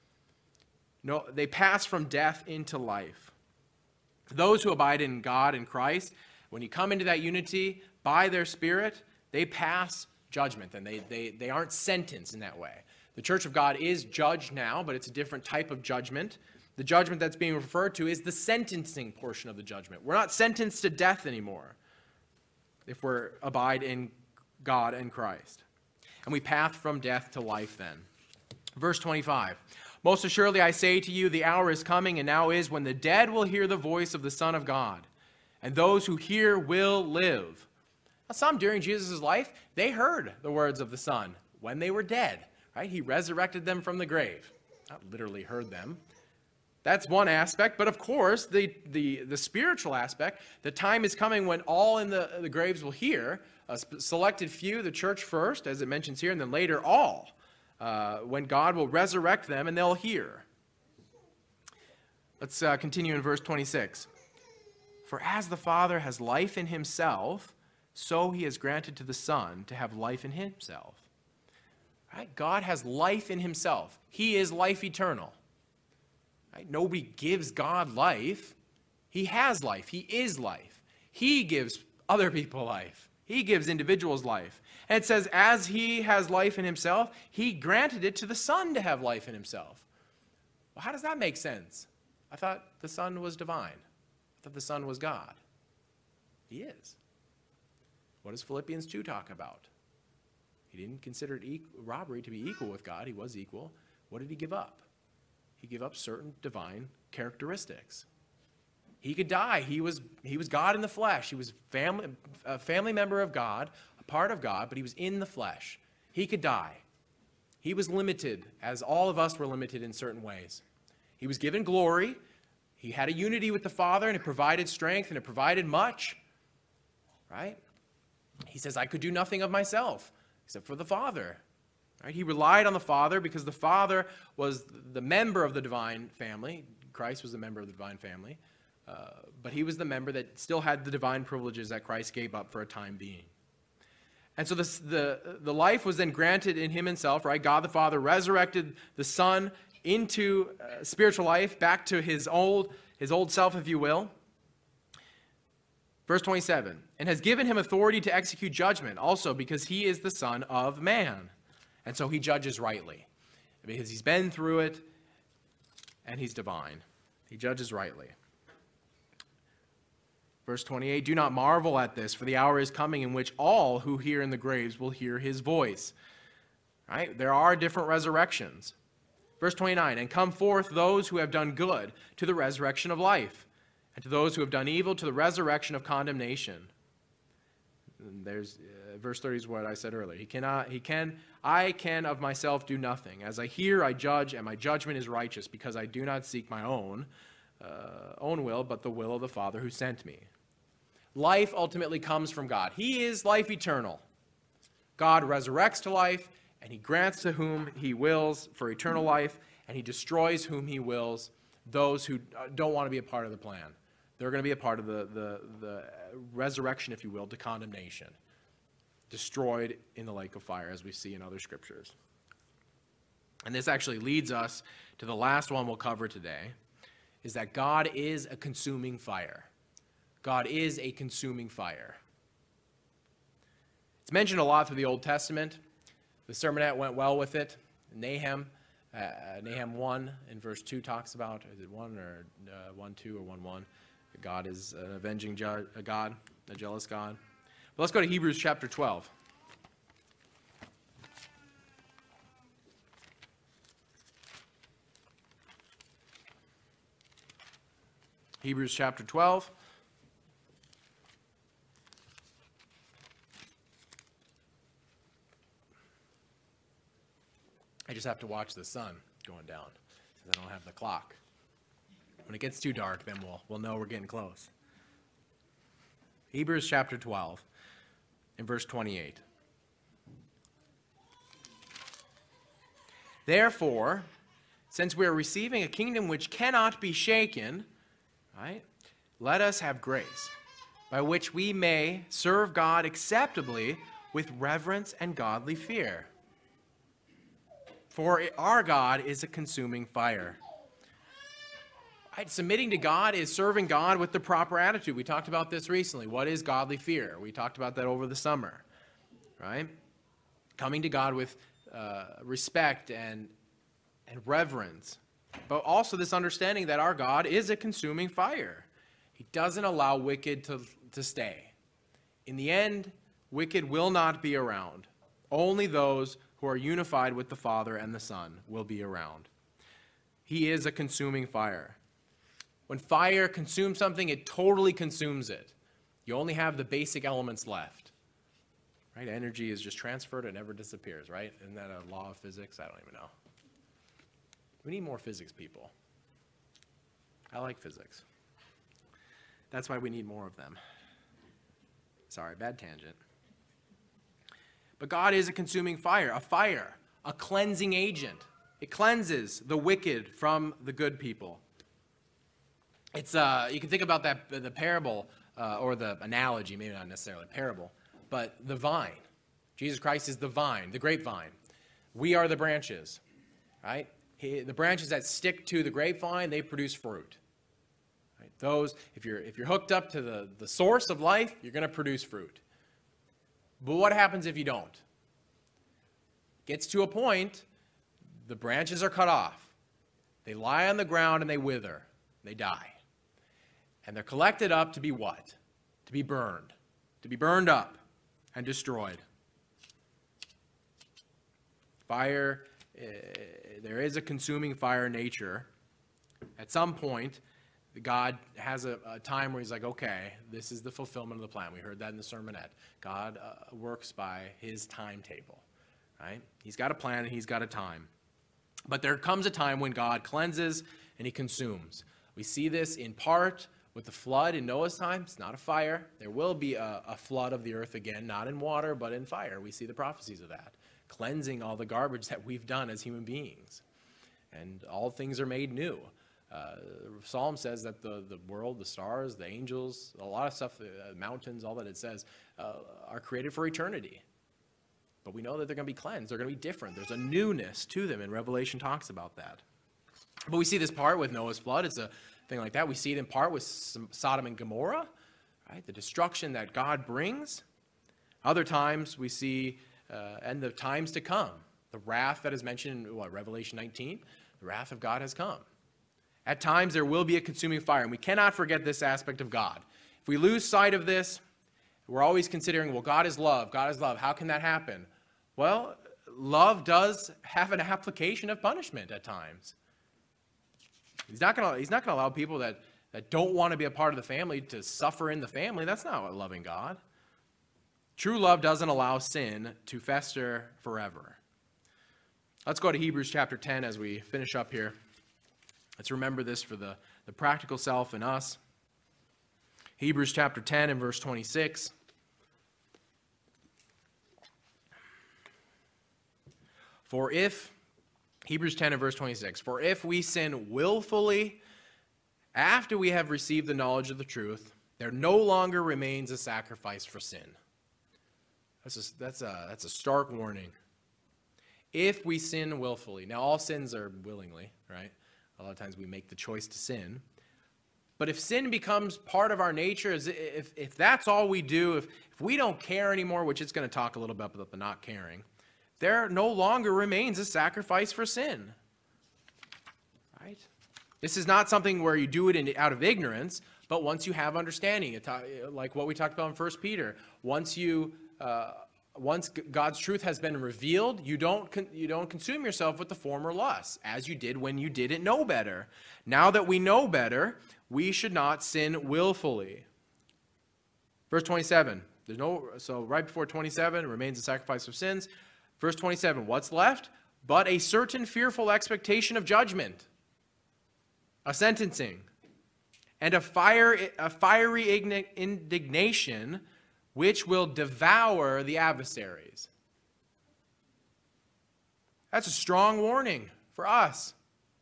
[SPEAKER 1] No, they pass from death into life. Those who abide in God and Christ, when you come into that unity by their Spirit, they pass judgment, and they aren't sentenced in that way. The church of God is judged now, but it's a different type of judgment. The judgment that's being referred to is the sentencing portion of the judgment. We're not sentenced to death anymore if we abide in God and Christ. And we pass from death to life then. Verse 25. Most assuredly I say to you, the hour is coming, and now is, when the dead will hear the voice of the Son of God, and those who hear will live. Now, some during Jesus' life, they heard the words of the Son when they were dead. Right? He resurrected them from the grave. Not literally heard them. That's one aspect, but of course, the spiritual aspect, the time is coming when all in the graves will hear, a selected few, the church first, as it mentions here, and then later all. When God will resurrect them and they'll hear. Let's continue in verse 26. For as the Father has life in himself, so he has granted to the Son to have life in himself. Right? God has life in himself. He is life eternal. Right? Nobody gives God life. He has life. He is life. He gives other people life. He gives individuals life. And it says, as he has life in himself, he granted it to the Son to have life in himself. Well, how does that make sense? I thought the Son was divine. I thought the Son was God. He is. What does Philippians 2 talk about? He didn't consider it robbery to be equal with God. He was equal. What did he give up? He gave up certain divine characteristics. He could die. He was God in the flesh. He was a family member of God, a part of God, but he was in the flesh. He could die. He was limited, as all of us were limited in certain ways. He was given glory. He had a unity with the Father, and it provided strength, and it provided much. Right? He says, I could do nothing of myself except for the Father. Right? He relied on the Father because the Father was the member of the divine family. Christ was the member of the divine family. But he was the member that still had the divine privileges that Christ gave up for a time being. And so the life was then granted in him himself, right? God the Father resurrected the Son into spiritual life, back to his old self, if you will. Verse 27, and has given him authority to execute judgment, also because he is the Son of Man. And so he judges rightly, because he's been through it, and he's divine. He judges rightly. Verse 28, do not marvel at this, for the hour is coming in which all who hear in the graves will hear his voice. Right? There are different resurrections. Verse 29, and come forth those who have done good to the resurrection of life, and to those who have done evil to the resurrection of condemnation. And there's verse 30 is what I said earlier. I can of myself do nothing. As I hear, I judge, and my judgment is righteous, because I do not seek my own will, but the will of the Father who sent me. Life ultimately comes from God. He is life eternal. God resurrects to life, and he grants to whom he wills for eternal life, and he destroys whom he wills, those who don't want to be a part of the plan. They're going to be a part of the resurrection, if you will, to condemnation. Destroyed in the lake of fire, as we see in other scriptures. And this actually leads us to the last one we'll cover today, is that God is a consuming fire. God is a consuming fire. It's mentioned a lot through the Old Testament. The sermonette went well with it. Nahum 1 in verse 2 talks about, is it 1 or 1:2 or 1:1? God is an avenging God, a jealous God. But let's go to Hebrews chapter 12. Hebrews chapter 12. I just have to watch the sun going down because I don't have the clock. When it gets too dark, then we'll know we're getting close. Hebrews chapter 12 and verse 28. Therefore, since we are receiving a kingdom which cannot be shaken, right, let us have grace, by which we may serve God acceptably with reverence and godly fear. For our God is a consuming fire. Right, submitting to God is serving God with the proper attitude. We talked about this recently. What is godly fear? We talked about that over the summer. Right? Coming to God with respect and reverence. But also this understanding that our God is a consuming fire. He doesn't allow wicked to stay. In the end, wicked will not be around. Only those who are unified with the Father and the Son will be around. He is a consuming fire. When fire consumes something, it totally consumes it. You only have the basic elements left. Right? Energy is just transferred, it never disappears, right? Isn't that a law of physics? I don't even know. We need more physics people. I like physics. That's why we need more of them. Sorry, bad tangent. But God is a consuming fire, a cleansing agent. It cleanses the wicked from the good people. It's you can think about that the parable or the analogy, maybe not necessarily a parable, but the vine. Jesus Christ is the vine, the grapevine. We are the branches, right? The branches that stick to the grapevine, they produce fruit. Right? Those, if you're hooked up to the source of life, you're going to produce fruit. But what happens if you don't? Gets to a point, the branches are cut off. They lie on the ground and they wither. They die. And they're collected up to be what? To be burned. To be burned up and destroyed. Fire, there is a consuming fire nature. At some point, God has a time where he's like, okay, this is the fulfillment of the plan. We heard that in the sermonette. God works by his timetable, right? He's got a plan and he's got a time. But there comes a time when God cleanses and he consumes. We see this in part with the flood in Noah's time. It's not a fire. There will be a flood of the earth again, not in water, but in fire. We see the prophecies of that. cleansing all the garbage that we've done as human beings. And all things are made new. Psalm says that the world, the stars, the angels, a lot of stuff, the mountains, all that it says, are created for eternity. But we know that they're going to be cleansed. They're going to be different. There's a newness to them, and Revelation talks about that. But we see this part with Noah's flood. It's a thing like that. We see it in part with Sodom and Gomorrah, right? The destruction that God brings. Other times we see, and the times to come, the wrath that is mentioned in Revelation 19, the wrath of God has come. At times there will be a consuming fire, and we cannot forget this aspect of God. If we lose sight of this, we're always considering, well, God is love. God is love. How can that happen? Well, love does have an application of punishment at times. He's not going to allow people that don't want to be a part of the family to suffer in the family. That's not a loving God. True love doesn't allow sin to fester forever. Let's go to Hebrews chapter 10 as we finish up here. Let's remember this for the practical self and us. Hebrews chapter 10 and verse 26. Hebrews 10 and verse 26, for if we sin willfully after we have received the knowledge of the truth, there no longer remains a sacrifice for sin. That's a stark warning. If we sin willfully. Now, all sins are willingly, right? A lot of times we make the choice to sin. But if sin becomes part of our nature, if that's all we do, if we don't care anymore, which it's going to talk a little bit about the not caring, there no longer remains a sacrifice for sin. Right? This is not something where you do it out of ignorance, but once you have understanding, like what we talked about in 1 Peter, once God's truth has been revealed, you don't consume yourself with the former lusts, as you did when you didn't know better. Now that we know better, we should not sin willfully. Verse 27. So right before 27, remains a sacrifice of sins. Verse 27, what's left? But a certain fearful expectation of judgment, a sentencing, and a fiery indignation which will devour the adversaries. That's a strong warning for us.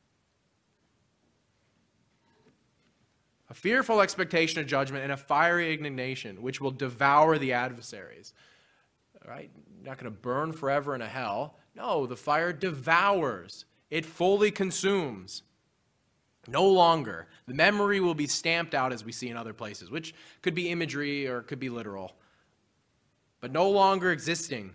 [SPEAKER 1] A fearful expectation of judgment and a fiery indignation which will devour the adversaries. All right? Not going to burn forever in a hell. No, the fire devours. It fully consumes. No longer. The memory will be stamped out as we see in other places, which could be imagery or could be literal. But no longer existing.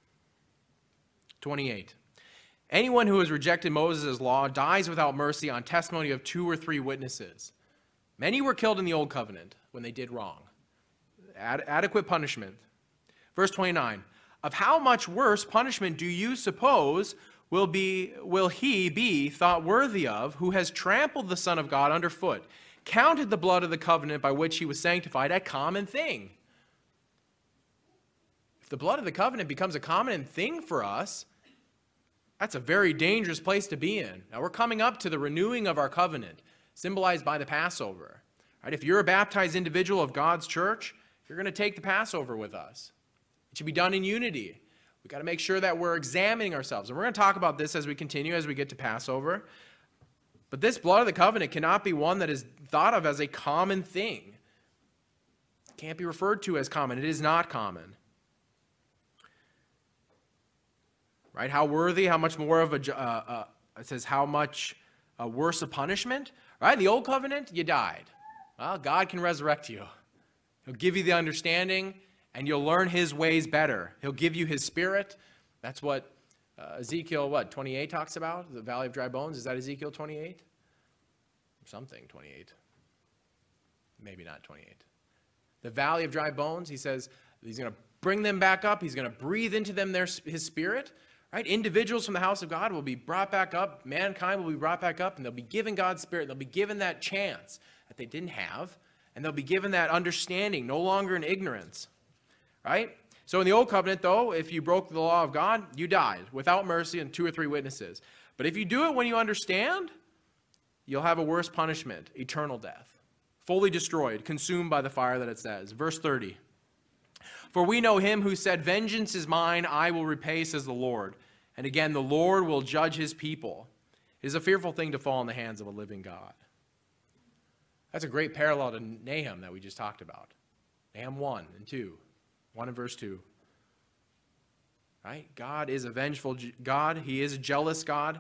[SPEAKER 1] 28. Anyone who has rejected Moses' law dies without mercy on testimony of 2 or 3 witnesses. Many were killed in the old covenant when they did wrong. Adequate punishment. Verse 29. Of how much worse punishment do you suppose will he be thought worthy of, who has trampled the Son of God underfoot, counted the blood of the covenant by which he was sanctified a common thing? If the blood of the covenant becomes a common thing for us, that's a very dangerous place to be in. Now we're coming up to the renewing of our covenant, symbolized by the Passover. Right? If you're a baptized individual of God's church, you're going to take the Passover with us. It should be done in unity. We've got to make sure that we're examining ourselves. And we're going to talk about this as we continue, as we get to Passover. But this blood of the covenant cannot be one that is thought of as a common thing. It can't be referred to as common. It is not common. Right? How worthy, how much more of it says how much worse a punishment. Right? In the old covenant, you died. Well, God can resurrect you. He'll give you the understanding, and you'll learn his ways better. He'll give you his spirit. That's what Ezekiel, 28 talks about? The valley of dry bones. Is that Ezekiel 28? Something, 28. Maybe not 28. The valley of dry bones, he says he's going to bring them back up. He's going to breathe into them his spirit. Right? Individuals from the house of God will be brought back up. Mankind will be brought back up, and they'll be given God's spirit. They'll be given that chance that they didn't have, and they'll be given that understanding, no longer in ignorance. Right? So in the old covenant, though, if you broke the law of God, you died without mercy and 2 or 3 witnesses. But if you do it when you understand, you'll have a worse punishment, eternal death, fully destroyed, consumed by the fire that it says. Verse 30. For we know him who said, 'Vengeance is mine, I will repay,' says the Lord. And again, the Lord will judge his people. It is a fearful thing to fall in the hands of a living God." That's a great parallel to Nahum that we just talked about. Nahum 1 and 2. 1 and verse 2. Right? God is a vengeful God. He is a jealous God.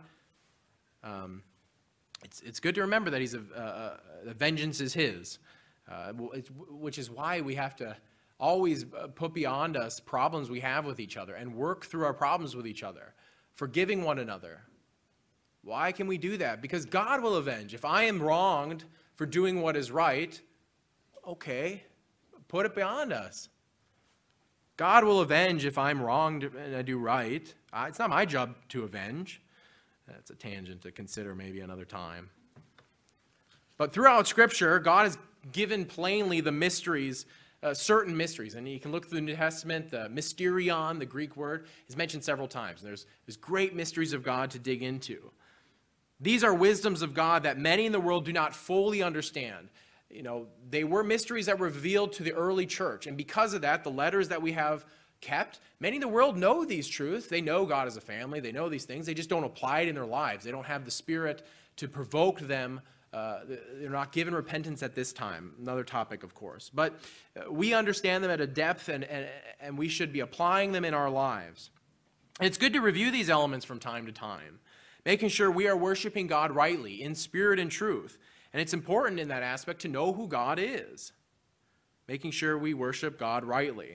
[SPEAKER 1] It's good to remember that the vengeance is his, which is why we have to always put beyond us problems we have with each other and work through our problems with each other, forgiving one another. Why can we do that? Because God will avenge. If I am wronged for doing what is right, okay, put it beyond us. God will avenge if I'm wronged and I do right. It's not my job to avenge. That's a tangent to consider maybe another time. But throughout Scripture, God has given plainly the mysteries, certain mysteries. And you can look through the New Testament, the mysterion, the Greek word, is mentioned several times. There's great mysteries of God to dig into. These are wisdoms of God that many in the world do not fully understand. They were mysteries that were revealed to the early church. And because of that, the letters that we have kept, many in the world know these truths. They know God as a family. They know these things. They just don't apply it in their lives. They don't have the Spirit to provoke them. They're not given repentance at this time. Another topic, of course. But we understand them at a depth, and we should be applying them in our lives. And it's good to review these elements from time to time, making sure we are worshiping God rightly, in spirit and truth. And it's important in that aspect to know who God is, making sure we worship God rightly.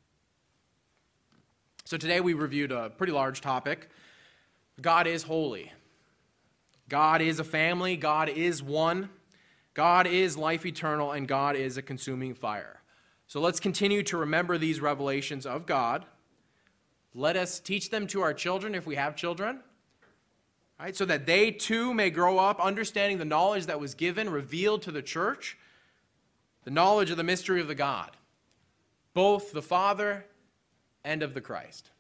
[SPEAKER 1] So today we reviewed a pretty large topic. God is holy. God is a family. God is one. God is life eternal, and God is a consuming fire. So let's continue to remember these revelations of God. Let us teach them to our children if we have children, right? So that they too may grow up understanding the knowledge that was given, revealed to the church, the knowledge of the mystery of the God, both the Father and of the Christ.